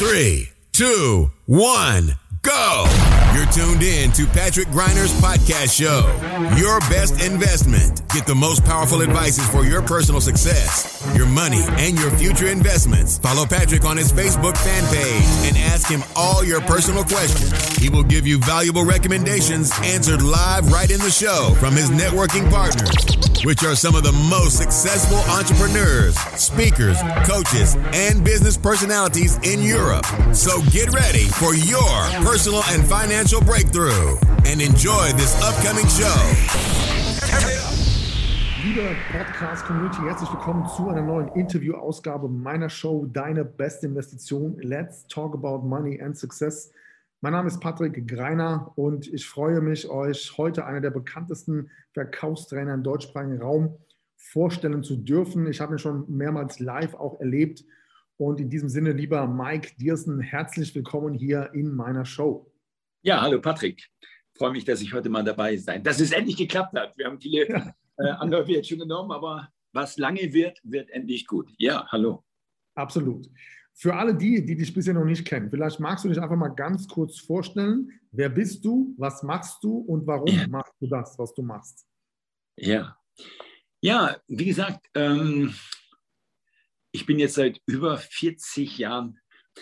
3, 2, 1, go! You're tuned in to Patrick Griner's podcast show. Your best investment. Get the most powerful advices for your personal success, your money, and your future investments. Follow Patrick on his Facebook fan page and ask him all your personal questions. He will give you valuable recommendations answered live right in the show from his networking partners, which are some of the most successful entrepreneurs, speakers, coaches, and business personalities in Europe. So get ready for your personal and financial breakthrough and enjoy this upcoming show. Liebe Podcast-Community, herzlich willkommen zu einer neuen Interview-Ausgabe meiner Show Deine beste Investition. Let's talk about money and success. Mein Name ist Patrick Greiner und ich freue mich, euch heute einer der bekanntesten Verkaufstrainer im deutschsprachigen Raum vorstellen zu dürfen. Ich habe ihn schon mehrmals live auch erlebt. Und in diesem Sinne, lieber Mike Diersen, herzlich willkommen hier in meiner Show. Ja, hallo Patrick. Ich freue mich, dass ich heute mal dabei sein. Dass es endlich geklappt hat. Wir haben viele Anläufe jetzt schon genommen, aber was lange wird, wird endlich gut. Ja, hallo. Absolut. Für alle die dich bisher noch nicht kennen, vielleicht magst du dich einfach mal ganz kurz vorstellen. Wer bist du, was machst du und warum machst du das, was du machst? Ja, wie gesagt, ich bin jetzt seit über 40 Jahren,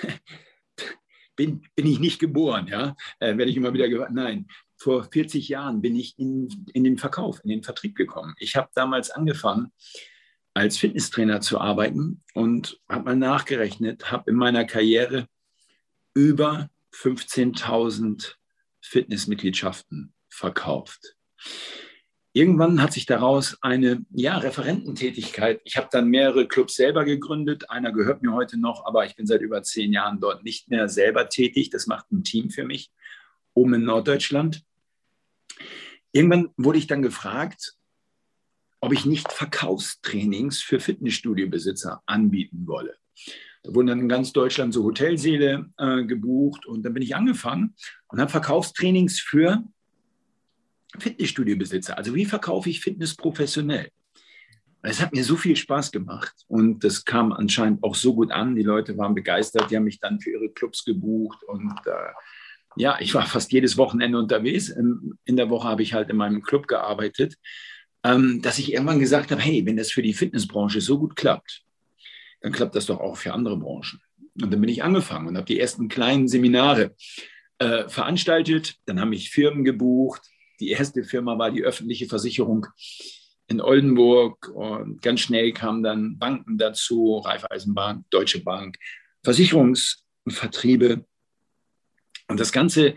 bin ich nicht geboren, ja, werde ich immer wieder gehört. Nein, vor 40 Jahren bin ich in den Verkauf, in den Vertrieb gekommen. Ich habe damals angefangen, als Fitnesstrainer zu arbeiten und habe mal nachgerechnet, habe in meiner Karriere über 15.000 Fitnessmitgliedschaften verkauft. Irgendwann hat sich daraus eine Referententätigkeit. Ich habe dann mehrere Clubs selber gegründet. Einer gehört mir heute noch, aber ich bin seit über 10 Jahren dort nicht mehr selber tätig. Das macht ein Team für mich, oben in Norddeutschland. Irgendwann wurde ich dann gefragt, ob ich nicht Verkaufstrainings für Fitnessstudiobesitzer anbieten wolle. Da wurden dann in ganz Deutschland so Hotelsäle gebucht und dann bin ich angefangen und habe Verkaufstrainings für Fitnessstudiobesitzer. Also wie verkaufe ich Fitness professionell? Es hat mir so viel Spaß gemacht und das kam anscheinend auch so gut an. Die Leute waren begeistert, die haben mich dann für ihre Clubs gebucht und ich war fast jedes Wochenende unterwegs. In der Woche habe ich halt in meinem Club gearbeitet, dass ich irgendwann gesagt habe, hey, wenn das für die Fitnessbranche so gut klappt, dann klappt das doch auch für andere Branchen. Und dann bin ich angefangen und habe die ersten kleinen Seminare veranstaltet. Dann haben mich Firmen gebucht. Die erste Firma war die öffentliche Versicherung in Oldenburg und ganz schnell kamen dann Banken dazu, Raiffeisenbank, Deutsche Bank, Versicherungsvertriebe. Und das Ganze,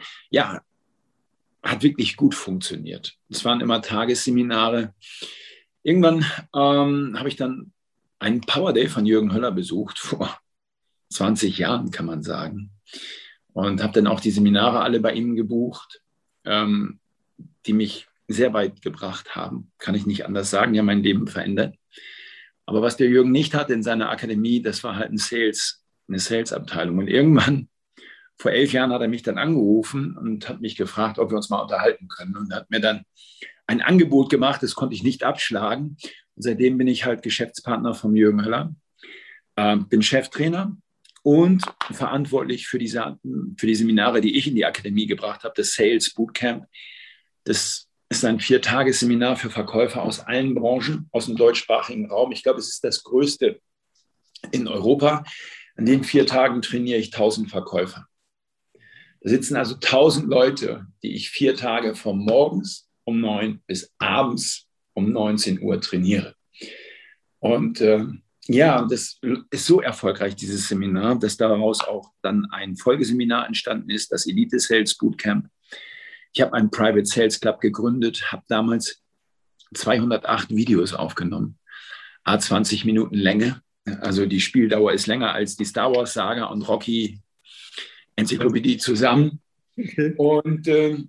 hat wirklich gut funktioniert. Es waren immer Tagesseminare. Irgendwann habe ich dann einen Power Day von Jürgen Höller besucht, vor 20 Jahren kann man sagen. Und habe dann auch die Seminare alle bei ihm gebucht, die mich sehr weit gebracht haben. Kann ich nicht anders sagen, die haben mein Leben verändert. Aber was der Jürgen nicht hatte in seiner Akademie, das war halt eine Sales-Abteilung. Und irgendwann, vor 11 Jahren, hat er mich dann angerufen und hat mich gefragt, ob wir uns mal unterhalten können. Und hat mir dann ein Angebot gemacht, das konnte ich nicht abschlagen. Und seitdem bin ich halt Geschäftspartner von Jürgen Höller, bin Cheftrainer und verantwortlich für die Seminare, die ich in die Akademie gebracht habe, das Sales Bootcamp. Das ist ein 4-Tages-Seminar für Verkäufer aus allen Branchen, aus dem deutschsprachigen Raum. Ich glaube, es ist das größte in Europa. An den 4 Tagen trainiere ich 1000 Verkäufer. Da sitzen also 1000 Leute, die ich 4 Tage von morgens um 9 bis abends um 19 Uhr trainiere. Und das ist so erfolgreich, dieses Seminar, dass daraus auch dann ein Folgeseminar entstanden ist, das Elite Sales Bootcamp. Ich habe einen Private Sales Club gegründet, habe damals 208 Videos aufgenommen, 20 Minuten Länge. Also die Spieldauer ist länger als die Star Wars Saga und Rocky Enzyklopädie zusammen. Okay. Und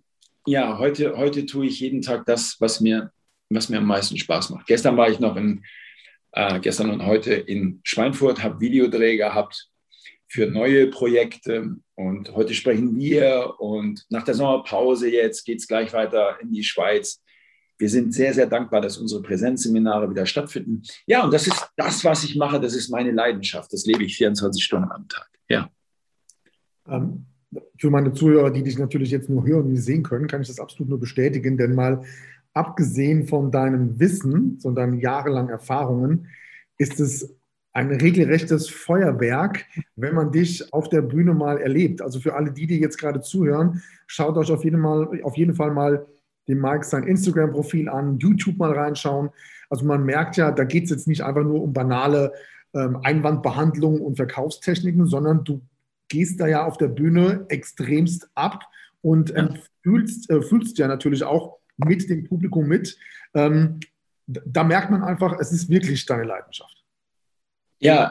heute tue ich jeden Tag das, was mir am meisten Spaß macht. Gestern war ich noch gestern und heute in Schweinfurt, habe Videodreh gehabt für neue Projekte und heute sprechen wir und nach der Sommerpause jetzt geht es gleich weiter in die Schweiz. Wir sind sehr, sehr dankbar, dass unsere Präsenzseminare wieder stattfinden. Ja, und das ist das, was ich mache, das ist meine Leidenschaft. Das lebe ich 24 Stunden am Tag. Ja. Für meine Zuhörer, die dich natürlich jetzt nur hören und nicht sehen können, kann ich das absolut nur bestätigen, denn mal abgesehen von deinem Wissen, von deinen jahrelangen Erfahrungen, ist es ein regelrechtes Feuerwerk, wenn man dich auf der Bühne mal erlebt. Also für alle die jetzt gerade zuhören, schaut euch auf jeden Fall mal den Mike sein Instagram-Profil an, YouTube mal reinschauen. Also man merkt ja, da geht es jetzt nicht einfach nur um banale Einwandbehandlung und Verkaufstechniken, sondern du gehst da ja auf der Bühne extremst ab und fühlst ja natürlich auch mit dem Publikum mit. Da merkt man einfach, es ist wirklich deine Leidenschaft. Ja,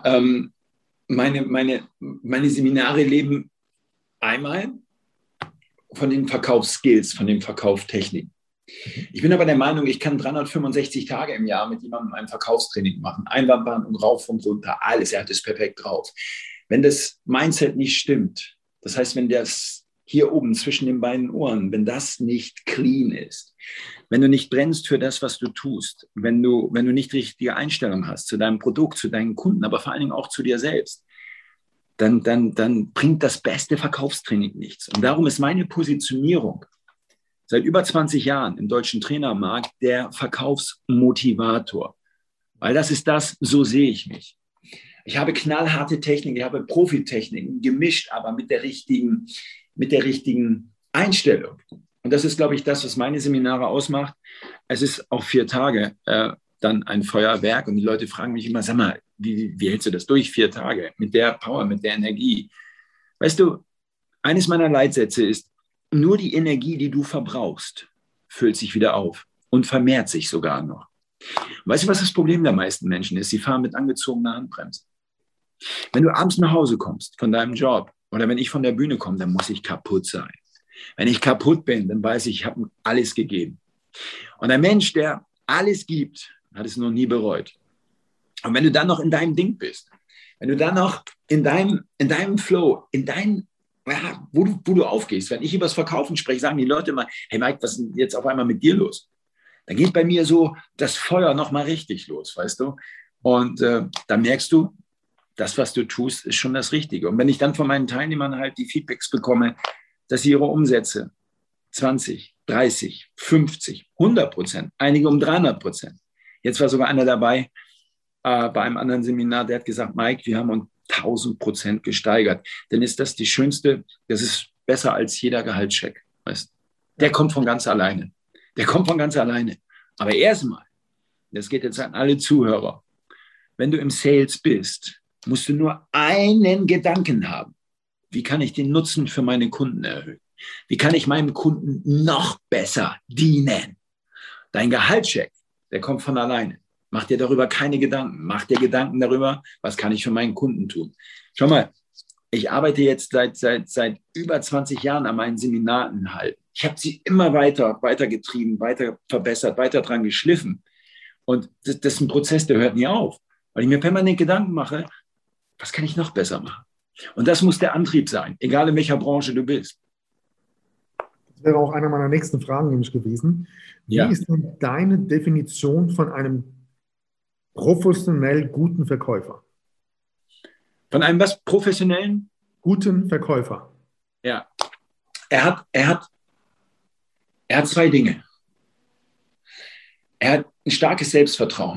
meine Seminare leben einmal von den Verkaufsskills, von den Verkauftechniken. Ich bin aber der Meinung, ich kann 365 Tage im Jahr mit jemandem ein Verkaufstraining machen. Einwandbehandlung, rauf und runter, alles, er hat es perfekt drauf. Wenn das Mindset nicht stimmt, das heißt, wenn das hier oben zwischen den beiden Ohren, wenn das nicht clean ist, wenn du nicht brennst für das, was du tust, wenn du nicht die richtige Einstellung hast zu deinem Produkt, zu deinen Kunden, aber vor allen Dingen auch zu dir selbst, dann bringt das beste Verkaufstraining nichts. Und darum ist meine Positionierung seit über 20 Jahren im deutschen Trainermarkt der Verkaufsmotivator. Weil das ist das, so sehe ich mich. Ich habe knallharte Techniken, ich habe Profitechniken gemischt, aber mit der richtigen Einstellung. Und das ist, glaube ich, das, was meine Seminare ausmacht. Es ist auch 4 Tage dann ein Feuerwerk. Und die Leute fragen mich immer, sag mal, wie hältst du das durch 4 Tage? Mit der Power, mit der Energie. Weißt du, eines meiner Leitsätze ist, nur die Energie, die du verbrauchst, füllt sich wieder auf und vermehrt sich sogar noch. Weißt du, was das Problem der meisten Menschen ist? Sie fahren mit angezogener Handbremse. Wenn du abends nach Hause kommst von deinem Job oder wenn ich von der Bühne komme, dann muss ich kaputt sein. Wenn ich kaputt bin, dann weiß ich habe alles gegeben. Und ein Mensch, der alles gibt, hat es noch nie bereut. Und wenn du dann noch in deinem Ding bist, wenn du dann noch in deinem Flow, wo du aufgehst, wenn ich über das Verkaufen spreche, sagen die Leute immer, hey Mike, was ist denn jetzt auf einmal mit dir los? Dann geht bei mir so das Feuer nochmal richtig los, weißt du? Und dann merkst du, das, was du tust, ist schon das Richtige. Und wenn ich dann von meinen Teilnehmern halt die Feedbacks bekomme, dass sie ihre Umsätze 20, 30, 50, 100%, einige um 300%. Jetzt war sogar einer dabei bei einem anderen Seminar, der hat gesagt, Mike, wir haben uns 1000% gesteigert. Dann ist das die schönste, das ist besser als jeder Gehaltscheck. Weißt? Der kommt von ganz alleine. Der kommt von ganz alleine. Aber erstmal, das geht jetzt an alle Zuhörer, wenn du im Sales bist, musst du nur einen Gedanken haben. Wie kann ich den Nutzen für meine Kunden erhöhen? Wie kann ich meinem Kunden noch besser dienen? Dein Gehaltscheck, der kommt von alleine. Mach dir darüber keine Gedanken. Mach dir Gedanken darüber, was kann ich für meinen Kunden tun. Schau mal, ich arbeite jetzt seit über 20 Jahren an meinen Seminaren halt. Ich habe sie immer weiter getrieben, weiter verbessert, weiter dran geschliffen. Und das ist ein Prozess, der hört nie auf. Weil ich mir permanent Gedanken mache, was kann ich noch besser machen? Und das muss der Antrieb sein, egal in welcher Branche du bist. Das wäre auch eine meiner nächsten Fragen nämlich gewesen. Wie ist denn deine Definition von einem professionell guten Verkäufer? Von einem was? Professionellen? Guten Verkäufer. Ja. Er hat 2 Dinge. Er hat ein starkes Selbstvertrauen.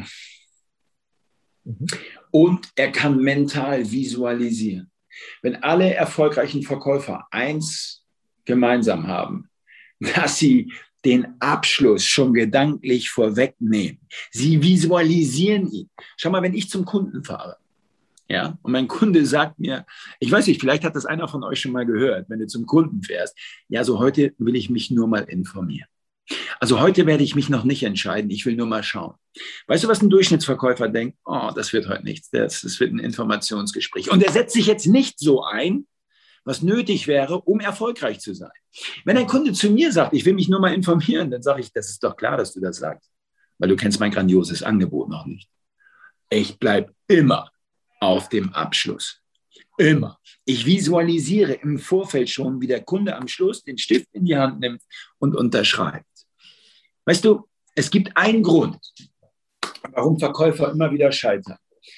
Und er kann mental visualisieren. Wenn alle erfolgreichen Verkäufer eins gemeinsam haben, dass sie den Abschluss schon gedanklich vorwegnehmen. Sie visualisieren ihn. Schau mal, wenn ich zum Kunden fahre, ja, und mein Kunde sagt mir, ich weiß nicht, vielleicht hat das einer von euch schon mal gehört, wenn du zum Kunden fährst, ja, so heute will ich mich nur mal informieren. Also heute werde ich mich noch nicht entscheiden, ich will nur mal schauen. Weißt du, was ein Durchschnittsverkäufer denkt? Oh, das wird heute nichts, das wird ein Informationsgespräch. Und er setzt sich jetzt nicht so ein, was nötig wäre, um erfolgreich zu sein. Wenn ein Kunde zu mir sagt, ich will mich nur mal informieren, dann sage ich, das ist doch klar, dass du das sagst, weil du kennst mein grandioses Angebot noch nicht. Ich bleibe immer auf dem Abschluss. Immer. Ich visualisiere im Vorfeld schon, wie der Kunde am Schluss den Stift in die Hand nimmt und unterschreibt. Weißt du, es gibt einen Grund, warum Verkäufer immer wieder scheitern.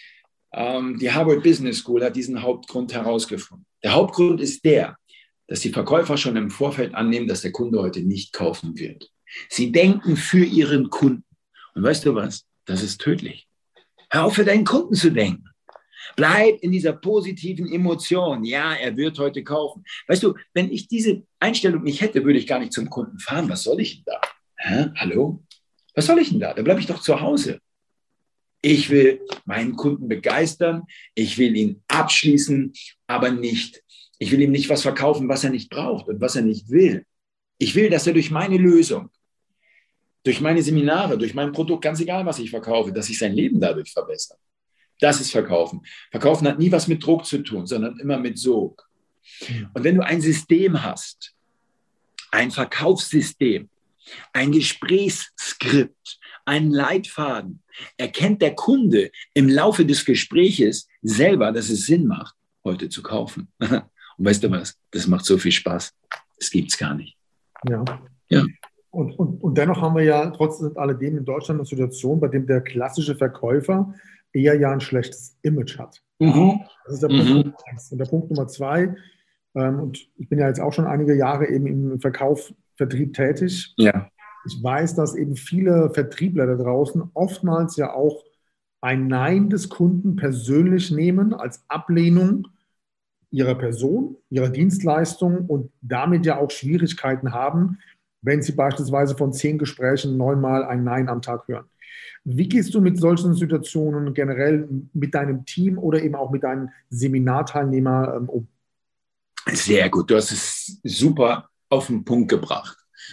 Die Harvard Business School hat diesen Hauptgrund herausgefunden. Der Hauptgrund ist dass die Verkäufer schon im Vorfeld annehmen, dass der Kunde heute nicht kaufen wird. Sie denken für ihren Kunden. Und weißt du was? Das ist tödlich. Hör auf, für deinen Kunden zu denken. Bleib in dieser positiven Emotion. Ja, er wird heute kaufen. Weißt du, wenn ich diese Einstellung nicht hätte, würde ich gar nicht zum Kunden fahren. Was soll ich denn da? Hallo? Was soll ich denn da? Da bleibe ich doch zu Hause. Ich will meinen Kunden begeistern. Ich will ihn abschließen, aber nicht. Ich will ihm nicht was verkaufen, was er nicht braucht und was er nicht will. Ich will, dass er durch meine Lösung, durch meine Seminare, durch mein Produkt, ganz egal, was ich verkaufe, dass sich sein Leben dadurch verbessert. Das ist Verkaufen. Verkaufen hat nie was mit Druck zu tun, sondern immer mit Sog. Und wenn du ein System hast, ein Verkaufssystem, ein Gesprächsskript, einen Leitfaden, erkennt der Kunde im Laufe des Gespräches selber, dass es Sinn macht, heute zu kaufen. Und weißt du was? Das macht so viel Spaß. Das gibt's gar nicht. Ja. Ja. Und dennoch haben wir ja trotz alledem in Deutschland eine Situation, bei dem der klassische Verkäufer eher ja ein schlechtes Image hat. Das ist der Punkt Nummer 1. Und der Punkt Nummer 2, und ich bin ja jetzt auch schon einige Jahre eben im Vertrieb tätig. Ja. Ich weiß, dass eben viele Vertriebler da draußen oftmals ja auch ein Nein des Kunden persönlich nehmen als Ablehnung ihrer Person, ihrer Dienstleistung und damit ja auch Schwierigkeiten haben, wenn sie beispielsweise von 10 Gesprächen 9-mal ein Nein am Tag hören. Wie gehst du mit solchen Situationen generell mit deinem Team oder eben auch mit deinen Seminarteilnehmern um? Sehr gut, du hast es super auf den Punkt gebracht.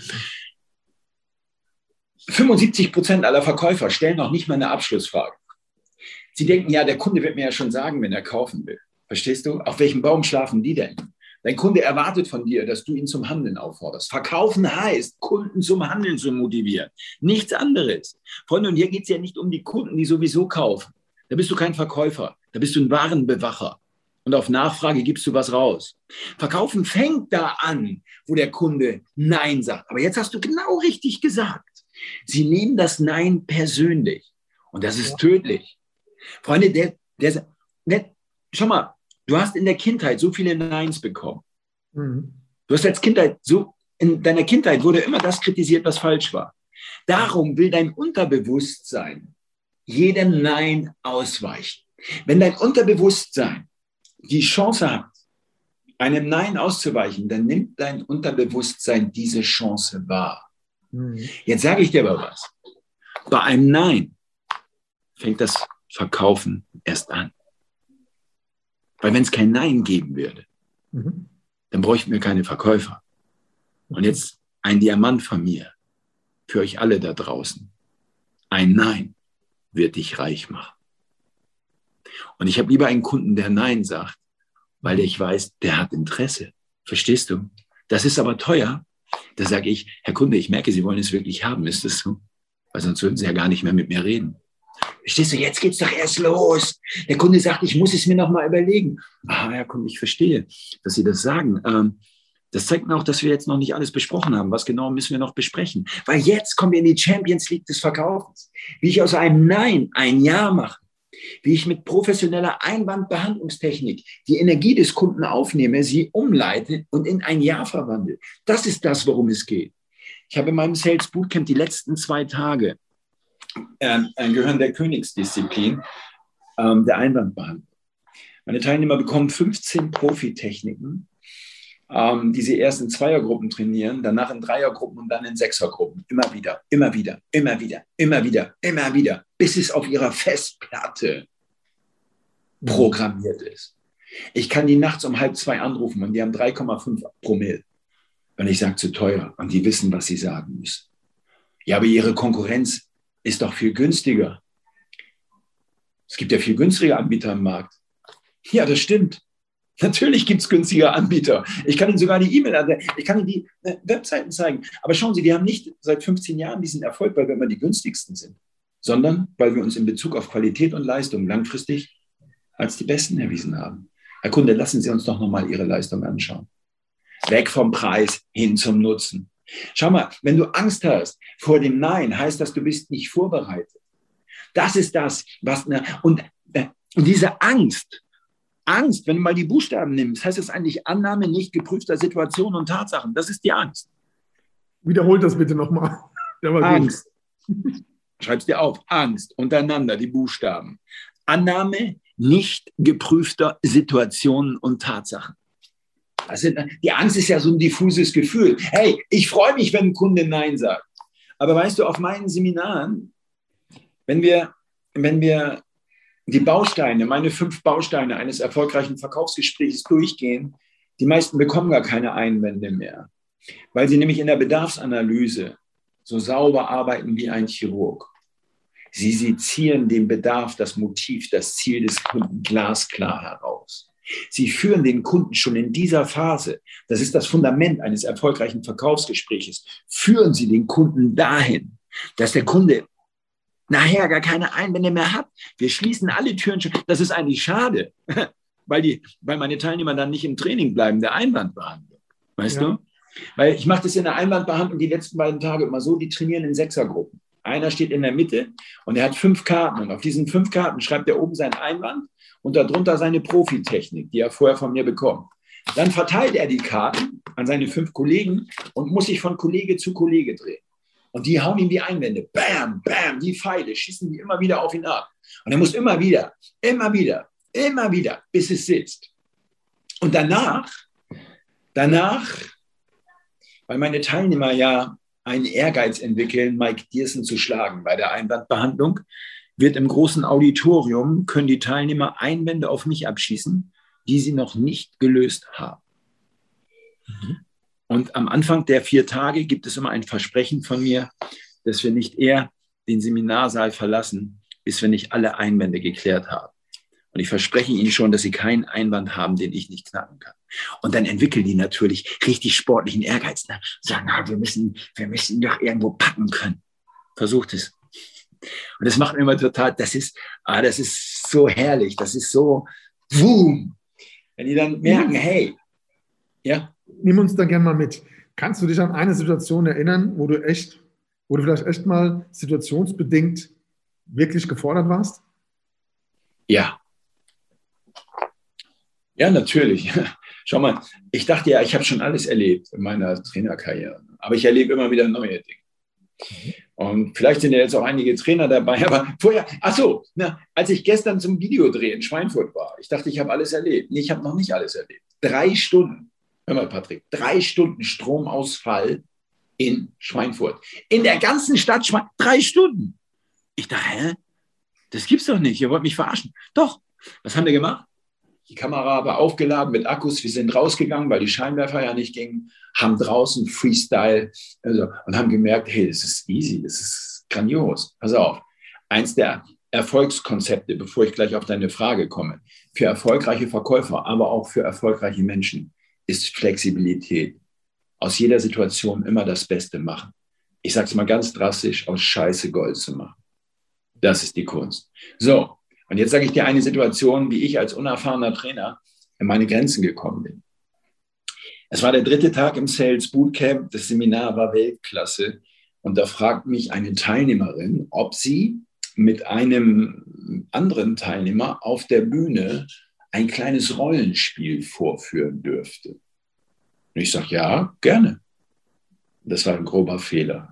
75% aller Verkäufer stellen noch nicht mal eine Abschlussfrage. Sie denken, ja, der Kunde wird mir ja schon sagen, wenn er kaufen will. Verstehst du? Auf welchem Baum schlafen die denn? Dein Kunde erwartet von dir, dass du ihn zum Handeln aufforderst. Verkaufen heißt, Kunden zum Handeln zu motivieren. Nichts anderes. Freunde, und hier geht es ja nicht um die Kunden, die sowieso kaufen. Da bist du kein Verkäufer. Da bist du ein Warenbewacher. Und auf Nachfrage gibst du was raus. Verkaufen fängt da an, wo der Kunde Nein sagt. Aber jetzt hast du genau richtig gesagt. Sie nehmen das Nein persönlich. Und das ist tödlich. Freunde, schau mal, du hast in der Kindheit so viele Neins bekommen. Du hast als Kindheit in deiner Kindheit wurde immer das kritisiert, was falsch war. Darum will dein Unterbewusstsein jedem Nein ausweichen. Wenn dein Unterbewusstsein die Chance hat, einem Nein auszuweichen, dann nimmt dein Unterbewusstsein diese Chance wahr. Jetzt sage ich dir aber was. Bei einem Nein fängt das Verkaufen erst an. Weil wenn es kein Nein geben würde, dann bräuchten wir keine Verkäufer. Und jetzt ein Diamant von mir für euch alle da draußen. Ein Nein wird dich reich machen. Und ich habe lieber einen Kunden, der Nein sagt, weil ich weiß, der hat Interesse. Verstehst du? Das ist aber teuer. Da sage ich, Herr Kunde, ich merke, Sie wollen es wirklich haben. Ist das so? Weil sonst würden Sie ja gar nicht mehr mit mir reden. Verstehst du, jetzt geht's doch erst los. Der Kunde sagt, ich muss es mir noch mal überlegen. Herr Kunde, ich verstehe, dass Sie das sagen. Das zeigt mir auch, dass wir jetzt noch nicht alles besprochen haben. Was genau müssen wir noch besprechen? Weil jetzt kommen wir in die Champions League des Verkaufens. Wie ich aus einem Nein ein Ja mache. Wie ich mit professioneller Einwandbehandlungstechnik die Energie des Kunden aufnehme, sie umleite und in ein Ja verwandle. Das ist das, worum es geht. Ich habe in meinem Sales Bootcamp die letzten 2 Tage gehören der Königsdisziplin der Einwandbehandlung. Meine Teilnehmer bekommen 15 Profitechniken, die sie erst in Zweiergruppen trainieren, danach in Dreiergruppen und dann in Sechsergruppen. Immer wieder, immer wieder, immer wieder, immer wieder, immer wieder, bis es auf ihrer Festplatte programmiert ist. Ich kann die nachts um 1:30 anrufen und die haben 3,5 Promille. Und ich sage, zu teuer. Und die wissen, was sie sagen müssen. Ja, aber ihre Konkurrenz ist doch viel günstiger. Es gibt ja viel günstigere Anbieter im Markt. Ja, das stimmt. Natürlich gibt es günstige Anbieter. Ich kann Ihnen sogar die E-Mail-Adresse, ich kann Ihnen die Webseiten zeigen. Aber schauen Sie, wir haben nicht seit 15 Jahren diesen Erfolg, weil wir immer die günstigsten sind, sondern weil wir uns in Bezug auf Qualität und Leistung langfristig als die Besten erwiesen haben. Herr Kunde, lassen Sie uns doch nochmal Ihre Leistung anschauen. Weg vom Preis hin zum Nutzen. Schau mal, wenn du Angst hast vor dem Nein, heißt das, du bist nicht vorbereitet. Das ist das, was... Und Und diese Angst, wenn du mal die Buchstaben nimmst, heißt es eigentlich Annahme nicht geprüfter Situationen und Tatsachen. Das ist die Angst. Wiederholt das bitte nochmal. Angst. Schreib es dir auf. Angst. Untereinander die Buchstaben. Annahme nicht geprüfter Situationen und Tatsachen. Also, die Angst ist ja so ein diffuses Gefühl. Hey, ich freue mich, wenn ein Kunde Nein sagt. Aber weißt du, auf meinen Seminaren, wenn wir die Bausteine, meine 5 Bausteine eines erfolgreichen Verkaufsgesprächs durchgehen, die meisten bekommen gar keine Einwände mehr, weil sie nämlich in der Bedarfsanalyse so sauber arbeiten wie ein Chirurg. Sie sezieren den Bedarf, das Motiv, das Ziel des Kunden glasklar heraus. Sie führen den Kunden schon in dieser Phase, das ist das Fundament eines erfolgreichen Verkaufsgesprächs, führen Sie den Kunden dahin, dass der Kunde nachher gar keine Einwände mehr hat. Wir schließen alle Türen schon. Das ist eigentlich schade, weil meine Teilnehmer dann nicht im Training bleiben, der Einwandbehandlung. Weißt du? Weil ich mache das in der Einwandbehandlung die letzten beiden Tage immer so, die trainieren in 6er-Gruppen. Einer steht in der Mitte und er hat 5 Karten. Und auf diesen 5 Karten schreibt er oben seinen Einwand und darunter seine Profitechnik, die er vorher von mir bekommt. Dann verteilt er die Karten an seine 5 Kollegen und muss sich von Kollege zu Kollege drehen. Und die hauen ihm die Einwände. Bam, bam, die Pfeile schießen die immer wieder auf ihn ab. Und er muss immer wieder, bis es sitzt. Und danach, weil meine Teilnehmer ja einen Ehrgeiz entwickeln, Mike Diersen zu schlagen bei der Einwandbehandlung, wird im großen Auditorium, können die Teilnehmer Einwände auf mich abschießen, die sie noch nicht gelöst haben. Mhm. Und am Anfang der 4 Tage gibt es immer ein Versprechen von mir, dass wir nicht eher den Seminarsaal verlassen, bis wir nicht alle Einwände geklärt haben. Und ich verspreche Ihnen schon, dass Sie keinen Einwand haben, den ich nicht knacken kann. Und dann entwickeln die natürlich richtig sportlichen Ehrgeiz. Ne? Sagen, wir müssen ihn doch irgendwo packen können. Versucht es. Und das macht mir immer total, das ist so herrlich, das ist so, boom. Wenn die dann merken, hey, ja. Nimm uns da gerne mal mit. Kannst du dich an eine Situation erinnern, wo du vielleicht echt mal situationsbedingt wirklich gefordert warst? Ja. Ja, natürlich. Schau mal, ich dachte ja, ich habe schon alles erlebt in meiner Trainerkarriere. Aber ich erlebe immer wieder neue Dinge. Und vielleicht sind ja jetzt auch einige Trainer dabei. Aber vorher, als ich gestern zum Videodreh in Schweinfurt war, ich dachte, ich habe alles erlebt. Nee, ich habe noch nicht alles erlebt. 3 Stunden. Hör mal, Patrick, 3 Stunden Stromausfall in Schweinfurt. In der ganzen Stadt Schweinfurt. 3 Stunden. Ich dachte, das gibt's doch nicht. Ihr wollt mich verarschen. Doch. Was haben wir gemacht? Die Kamera war aufgeladen mit Akkus. Wir sind rausgegangen, weil die Scheinwerfer ja nicht gingen, haben draußen Freestyle und haben gemerkt, hey, das ist easy, das ist grandios. Pass auf. Eins der Erfolgskonzepte, bevor ich gleich auf deine Frage komme, für erfolgreiche Verkäufer, aber auch für erfolgreiche Menschen, ist Flexibilität. Aus jeder Situation immer das Beste machen. Ich sage es mal ganz drastisch, aus Scheiße Gold zu machen. Das ist die Kunst. So, und jetzt sage ich dir eine Situation, wie ich als unerfahrener Trainer in meine Grenzen gekommen bin. Es war der 3. Tag im Sales Bootcamp, das Seminar war Weltklasse und da fragt mich eine Teilnehmerin, ob sie mit einem anderen Teilnehmer auf der Bühne ein kleines Rollenspiel vorführen dürfte. Und ich sage, ja, gerne. Das war ein grober Fehler.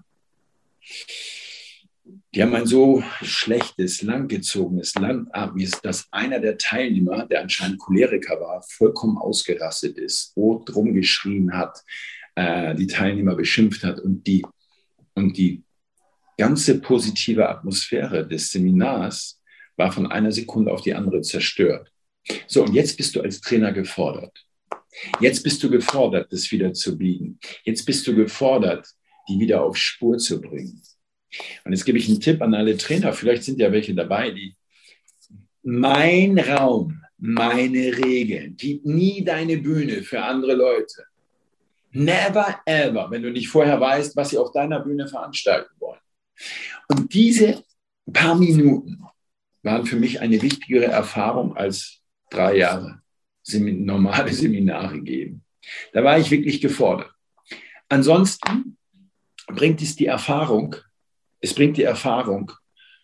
Die haben ein so schlechtes, langgezogenes, langatmiges, dass einer der Teilnehmer, der anscheinend Choleriker war, vollkommen ausgerastet ist, rot rumgeschrien hat, die Teilnehmer beschimpft hat und die ganze positive Atmosphäre des Seminars war von einer Sekunde auf die andere zerstört. So, und jetzt bist du als Trainer gefordert. Jetzt bist du gefordert, das wieder zu biegen. Jetzt bist du gefordert, die wieder auf Spur zu bringen. Und jetzt gebe ich einen Tipp an alle Trainer, vielleicht sind ja welche dabei, die mein Raum, meine Regeln, gib nie deine Bühne für andere Leute. Never ever, wenn du nicht vorher weißt, was sie auf deiner Bühne veranstalten wollen. Und diese paar Minuten waren für mich eine wichtigere Erfahrung als 3 Jahre normale Seminare geben. Da war ich wirklich gefordert. Ansonsten bringt es die Erfahrung,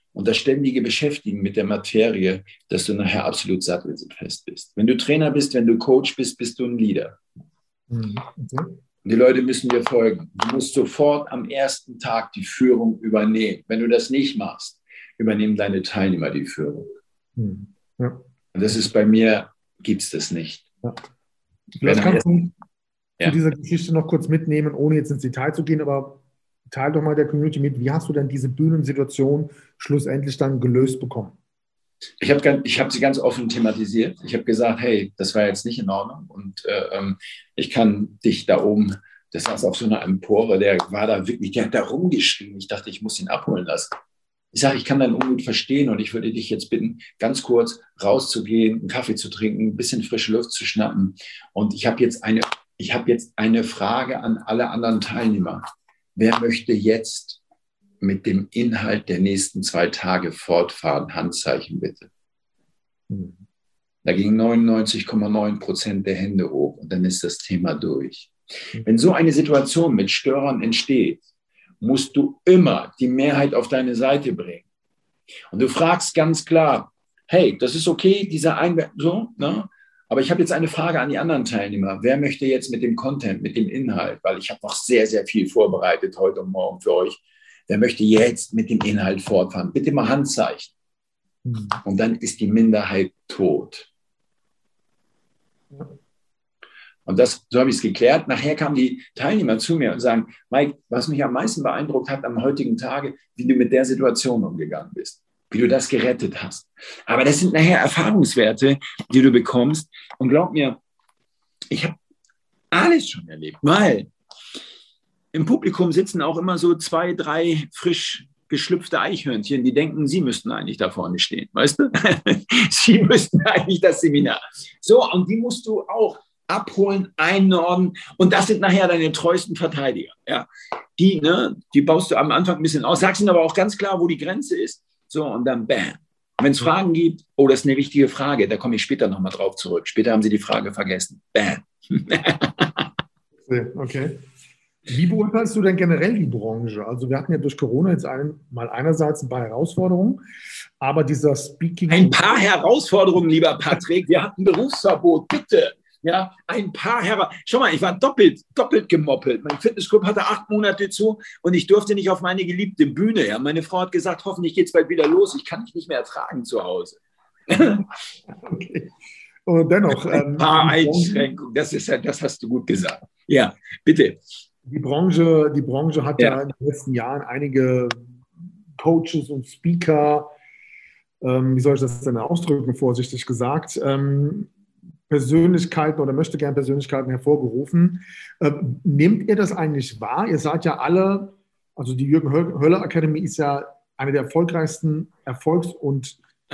und das ständige Beschäftigen mit der Materie, dass du nachher absolut sattelfest bist. Wenn du Trainer bist, wenn du Coach bist, bist du ein Leader. Okay. Die Leute müssen dir folgen. Du musst sofort am ersten Tag die Führung übernehmen. Wenn du das nicht machst, übernehmen deine Teilnehmer die Führung. Ja. Und das ist bei mir, gibt es das nicht. Ja. Vielleicht kannst du zu dieser Geschichte noch kurz mitnehmen, ohne jetzt ins Detail zu gehen, aber teil doch mal der Community mit, wie hast du denn diese Bühnensituation schlussendlich dann gelöst bekommen? Ich hab sie ganz offen thematisiert. Ich habe gesagt, hey, das war jetzt nicht in Ordnung und ich kann dich da oben, das saß auf so einer Empore, der war da wirklich, der hat da rumgeschrien. Ich dachte, ich muss ihn abholen lassen. Ich sage, ich kann deinen Unmut verstehen und ich würde dich jetzt bitten, ganz kurz rauszugehen, einen Kaffee zu trinken, ein bisschen frische Luft zu schnappen. Und ich habe jetzt eine Frage an alle anderen Teilnehmer. Wer möchte jetzt mit dem Inhalt der nächsten 2 Tage fortfahren? Handzeichen bitte. Da gingen 99,9% der Hände hoch und dann ist das Thema durch. Wenn so eine Situation mit Störern entsteht, musst du immer die Mehrheit auf deine Seite bringen. Und du fragst ganz klar, hey, das ist okay, dieser Einwand, so, ne? Aber ich habe jetzt eine Frage an die anderen Teilnehmer. Wer möchte jetzt mit dem Content, mit dem Inhalt, weil ich habe noch sehr, sehr viel vorbereitet heute und morgen für euch, wer möchte jetzt mit dem Inhalt fortfahren? Bitte mal Handzeichen. Und dann ist die Minderheit tot. Und so habe ich es geklärt. Nachher kamen die Teilnehmer zu mir und sagen, Mike, was mich am meisten beeindruckt hat am heutigen Tage, wie du mit der Situation umgegangen bist, wie du das gerettet hast. Aber das sind nachher Erfahrungswerte, die du bekommst. Und glaub mir, ich habe alles schon erlebt, weil im Publikum sitzen auch immer so 2, 3 frisch geschlüpfte Eichhörnchen, die denken, sie müssten eigentlich da vorne stehen, weißt du? Sie müssten eigentlich das Seminar. So, und die musst du auch abholen, einordnen und das sind nachher deine treuesten Verteidiger. Ja. Die baust du am Anfang ein bisschen aus, sagst ihnen aber auch ganz klar, wo die Grenze ist. So, und dann bam. Wenn es Fragen gibt, oh, das ist eine wichtige Frage, da komme ich später nochmal drauf zurück. Später haben sie die Frage vergessen. Bam. Okay. Wie beurteilst du denn generell die Branche? Also wir hatten ja durch Corona jetzt einerseits ein paar Herausforderungen, aber dieser Speaking... Ein paar Herausforderungen, lieber Patrick. Wir hatten Berufsverbot, bitte. Ja, ein paar Schau mal, ich war doppelt gemoppelt. Mein Fitnessclub hatte 8 Monate zu und ich durfte nicht auf meine geliebte Bühne. Ja. Meine Frau hat gesagt, hoffentlich geht es bald wieder los. Ich kann dich nicht mehr ertragen zu Hause. Okay. Und dennoch... Ein paar Einschränkungen, das hast du gut gesagt. Ja, bitte. Die Branche hat ja in den letzten Jahren einige Coaches und Speaker, wie soll ich das denn ausdrücken, vorsichtig gesagt, Persönlichkeiten oder möchte gern Persönlichkeiten hervorgerufen. Nehmt ihr das eigentlich wahr? Ihr seid ja alle, also die Jürgen Höller Academy ist ja eine der erfolgreichsten Erfolgs- und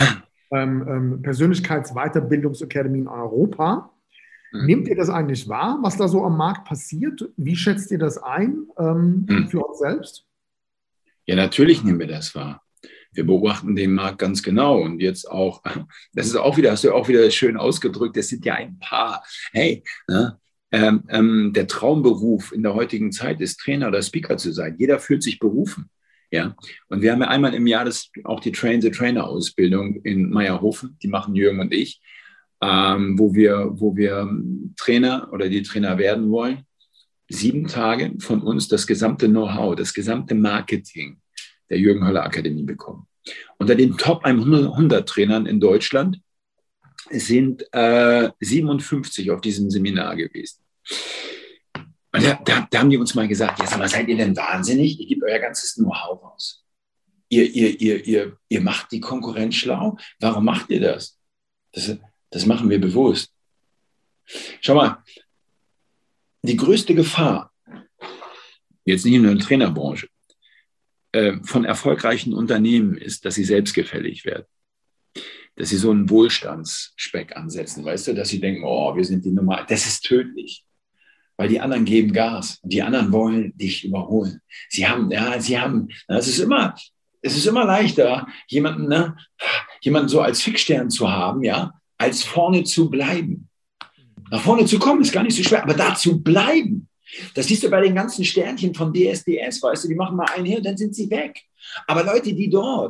Persönlichkeitsweiterbildungsakademien in Europa. Nehmt ihr das eigentlich wahr, was da so am Markt passiert? Wie schätzt ihr das ein für euch selbst? Ja, natürlich nehmen wir das wahr. Wir beobachten den Markt ganz genau und jetzt auch, das ist auch wieder, hast du auch wieder schön ausgedrückt, das sind ja ein paar, hey, ne? Der Traumberuf in der heutigen Zeit ist, Trainer oder Speaker zu sein. Jeder fühlt sich berufen. Ja? Und wir haben ja einmal im Jahr auch die Train-the-Trainer-Ausbildung in Meierhofen, die machen Jürgen und ich, wo wir Trainer oder die Trainer werden wollen. 7 Tage von uns das gesamte Know-how, das gesamte Marketing der Jürgen Höller Akademie bekommen. Unter den Top 100 Trainern in Deutschland sind 57 auf diesem Seminar gewesen. Und da haben die uns mal gesagt, ja, sag mal, seid ihr denn wahnsinnig? Ihr gebt euer ganzes Know-how raus. Ihr macht die Konkurrenz schlau. Warum macht ihr das? Das machen wir bewusst. Schau mal, die größte Gefahr, jetzt nicht nur in der Trainerbranche, von erfolgreichen Unternehmen ist, dass sie selbstgefällig werden. Dass sie so einen Wohlstandsspeck ansetzen, weißt du, dass sie denken, oh, wir sind die Nummer 1. Das ist tödlich, weil die anderen geben Gas und die anderen wollen dich überholen. Es ist immer leichter, jemanden so als Fixstern zu haben, ja, als vorne zu bleiben. Nach vorne zu kommen ist gar nicht so schwer, aber da zu bleiben. Das siehst du bei den ganzen Sternchen von DSDS, weißt du, die machen mal einen her und dann sind sie weg. Aber Leute, die dort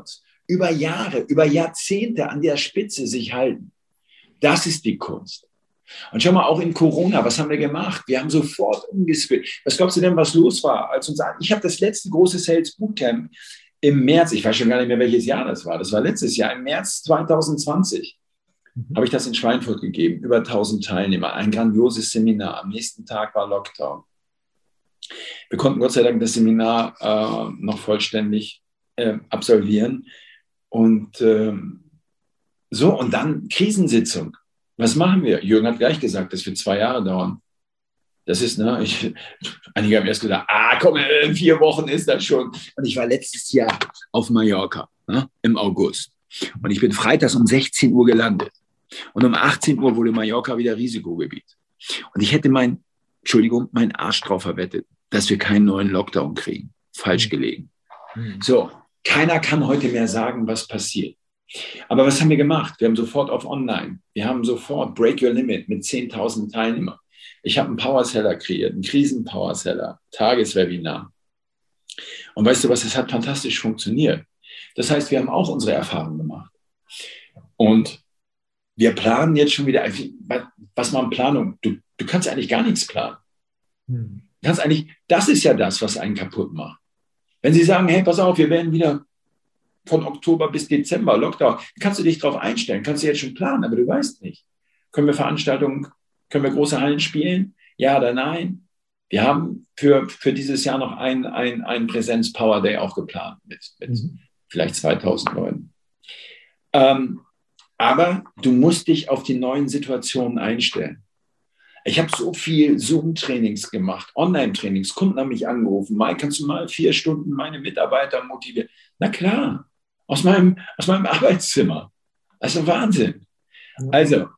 über Jahre, über Jahrzehnte an der Spitze sich halten. Das ist die Kunst. Und schau mal, auch in Corona, was haben wir gemacht? Wir haben sofort umgespielt. Was glaubst du denn, was los war? Ich habe das letzte große Sales Bootcamp im März, ich weiß schon gar nicht mehr, welches Jahr das war letztes Jahr, im März 2020, habe ich das in Schweinfurt gegeben, über 1000 Teilnehmer, ein grandioses Seminar. Am nächsten Tag war Lockdown. Wir konnten Gott sei Dank das Seminar noch vollständig absolvieren. Und und dann Krisensitzung. Was machen wir? Jürgen hat gleich gesagt, das wird 2 Jahre dauern. Das ist, einige haben erst gesagt, komm, in 4 Wochen ist das schon. Und ich war letztes Jahr auf Mallorca, im August. Und ich bin freitags um 16 Uhr gelandet. Und um 18 Uhr wurde Mallorca wieder Risikogebiet. Und ich hätte meinen Arsch drauf verwettet, dass wir keinen neuen Lockdown kriegen. Falsch gelegen. So, keiner kann heute mehr sagen, was passiert. Aber was haben wir gemacht? Wir haben sofort auf Online. Wir haben sofort Break Your Limit mit 10.000 Teilnehmern. Ich habe einen Powerseller kreiert, einen Krisen-Powerseller, Tageswebinar. Und weißt du was, es hat fantastisch funktioniert. Das heißt, wir haben auch unsere Erfahrungen gemacht. Und wir planen jetzt schon wieder, was man Planung, du kannst eigentlich gar nichts planen. Das ist ja das, was einen kaputt macht. Wenn sie sagen, hey, pass auf, wir werden wieder von Oktober bis Dezember Lockdown, kannst du dich darauf einstellen, kannst du jetzt schon planen, aber du weißt nicht. Können wir Veranstaltungen, können wir große Hallen spielen? Ja oder nein? Wir haben für dieses Jahr noch einen Präsenz-Power Day auch geplant mit vielleicht 2000 Leuten. Aber du musst dich auf die neuen Situationen einstellen. Ich habe so viel Zoom-Trainings gemacht, Online-Trainings, Kunden haben mich angerufen, Mike, kannst du mal 4 Stunden meine Mitarbeiter motivieren? Na klar, aus meinem Arbeitszimmer. Also Wahnsinn. Also,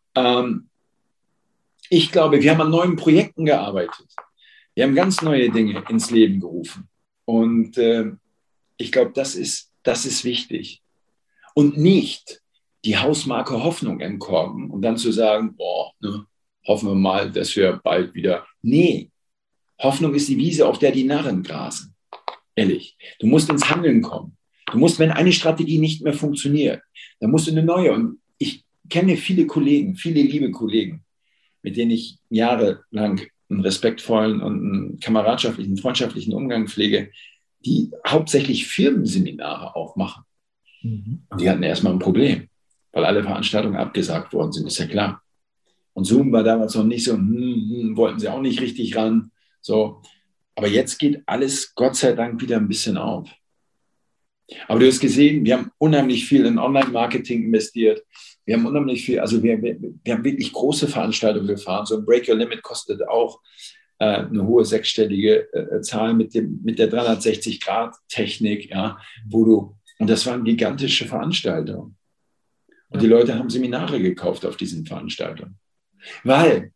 ich glaube, wir haben an neuen Projekten gearbeitet. Wir haben ganz neue Dinge ins Leben gerufen. Und ich glaube, das ist wichtig. Und nicht die Hausmarke Hoffnung entkorken und dann zu sagen, hoffen wir mal, dass wir bald wieder... Nee, Hoffnung ist die Wiese, auf der die Narren grasen. Ehrlich, du musst ins Handeln kommen. Du musst, wenn eine Strategie nicht mehr funktioniert, dann musst du eine neue. Und ich kenne viele Kollegen, viele liebe Kollegen, mit denen ich jahrelang einen respektvollen und einen kameradschaftlichen, freundschaftlichen Umgang pflege, die hauptsächlich Firmenseminare auch machen. Und die hatten erstmal ein Problem, weil alle Veranstaltungen abgesagt worden sind, ist ja klar. Und Zoom war damals noch nicht so, wollten sie auch nicht richtig ran. So. Aber jetzt geht alles Gott sei Dank wieder ein bisschen auf. Aber du hast gesehen, wir haben unheimlich viel in Online-Marketing investiert. Wir haben unheimlich viel, also wir haben wirklich große Veranstaltungen gefahren. So ein Break Your Limit kostet auch eine hohe 6-stellige Zahl mit der 360-Grad-Technik, ja, und das waren gigantische Veranstaltungen. Und die Leute haben Seminare gekauft auf diesen Veranstaltungen. Weil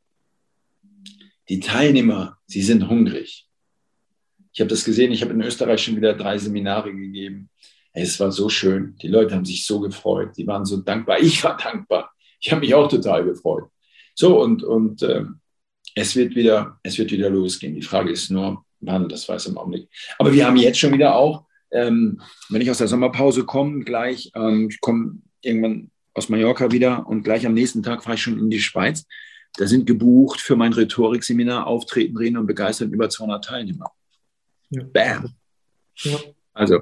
die Teilnehmer, sie sind hungrig. Ich habe das gesehen, ich habe in Österreich schon wieder 3 Seminare gegeben. Es war so schön, die Leute haben sich so gefreut, die waren so dankbar. Ich war dankbar, ich habe mich auch total gefreut. So, und es wird wieder losgehen. Die Frage ist nur, wann, das weiß ich im Augenblick. Aber wir haben jetzt schon wieder auch, wenn ich aus der Sommerpause komme, ich komme irgendwann aus Mallorca wieder und gleich am nächsten Tag fahre ich schon in die Schweiz. Da sind gebucht für mein Rhetorikseminar Auftreten, Reden und Begeistern über 200 Teilnehmer. Ja. Bam. Ja. Also,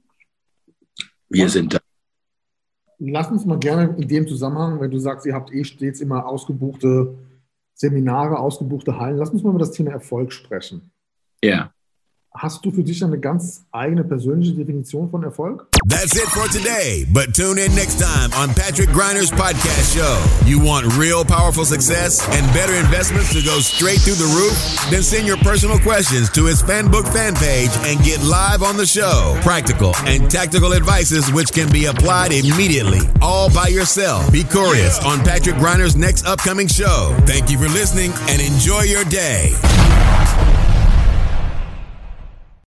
wir sind da. Lass uns mal gerne in dem Zusammenhang, wenn du sagst, ihr habt stets immer ausgebuchte Seminare, ausgebuchte Hallen, lass uns mal über das Thema Erfolg sprechen. Ja. Hast du für dich eine ganz eigene persönliche Definition von Erfolg? That's it for today, but tune in next time on Patrick Griner's podcast show. You want real powerful success and better investments to go straight through the roof? Then send your personal questions to his FanBook fan page and get live on the show. Practical and tactical advices which can be applied immediately, all by yourself. Be curious on Patrick Griner's next upcoming show. Thank you for listening and enjoy your day.